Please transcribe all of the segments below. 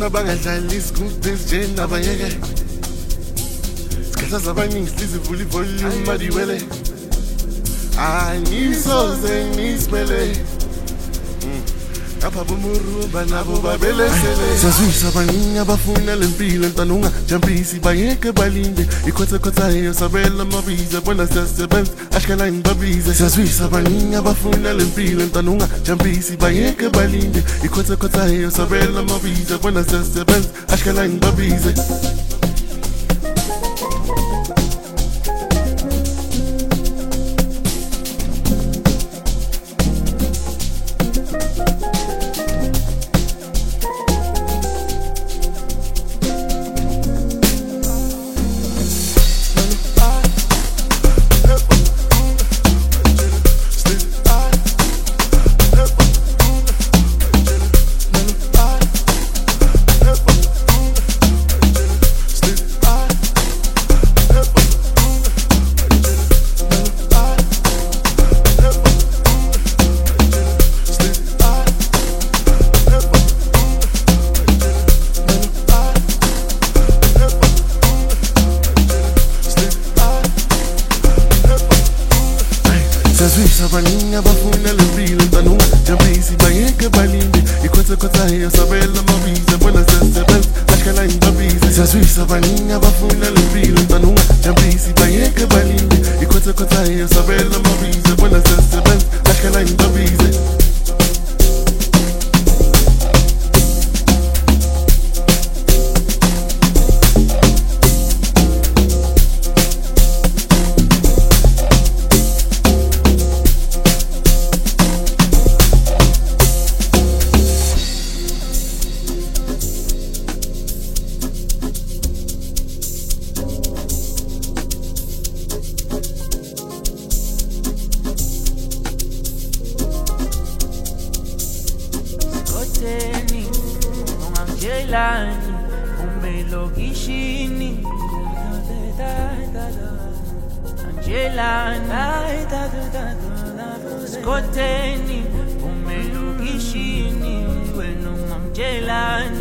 bangadlali isigubhu ezinjeni nabayeke sikhahlaza abaningi silizivula ivolume madiwele angisoze ngisimele apha bomurumba nabo babelesele siyazwisa abaningi abafuna lempilo ntanunga jampisi bayeke balinde ikhothakhothayo sabela mabize bona siyasebenza ashkala ngibabize siyazwisa abaningi abafuna lempilo ntanunga jampisi bayeke balinde ikhothakhothayo sabela mabize bona siyasebenza ashkala ngibabize siyazwisa abaningi abafuna lempilo ntanunga jampisi bayeke balinde ikhothakhothayo sabela mabize bona siyasebenza ashkala ngibabize siyazwisa abaningi abafuna lempilo ntanunga jampisi bayeke balinde ikhothakhothayo sabela mabize bona siyasebenza ashkala ngibabize Ungangelani umelokishini Angelani Skoteni umelokishini wena ungangelani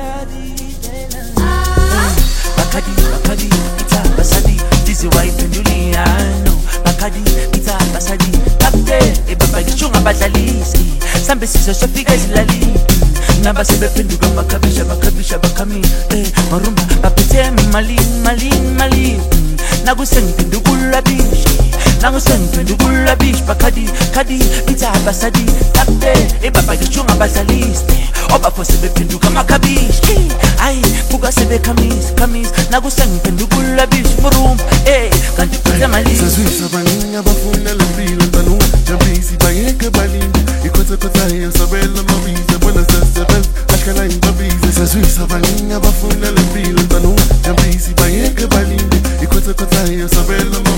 Bakadi ita basadi dizi wayiphenduliano Bakadi ita basadi kapte ebaba gichunga badlalisi sambe sizo sofika ezilalini naba sebephenduka makhabisha bakami marumba baphethe malini nakusengiphendukula bish bakadi itha basadi kapte ebaba gichunga badlalisi obafo sebephenduka makhabishi hayi buka sebekhamis nakusengiphendukula bish marumba kanti phethe malini siyazwisa abaningi abafuna lempilo ntanunga jampisi bayeke balinde ikhothakhothayo sabela mabize bona siyasebenza ashkala ngibabize siyazwisa abaningi abafuna lempilo ntanunga jampisi bayeke balinde ikhothakhothayo sabela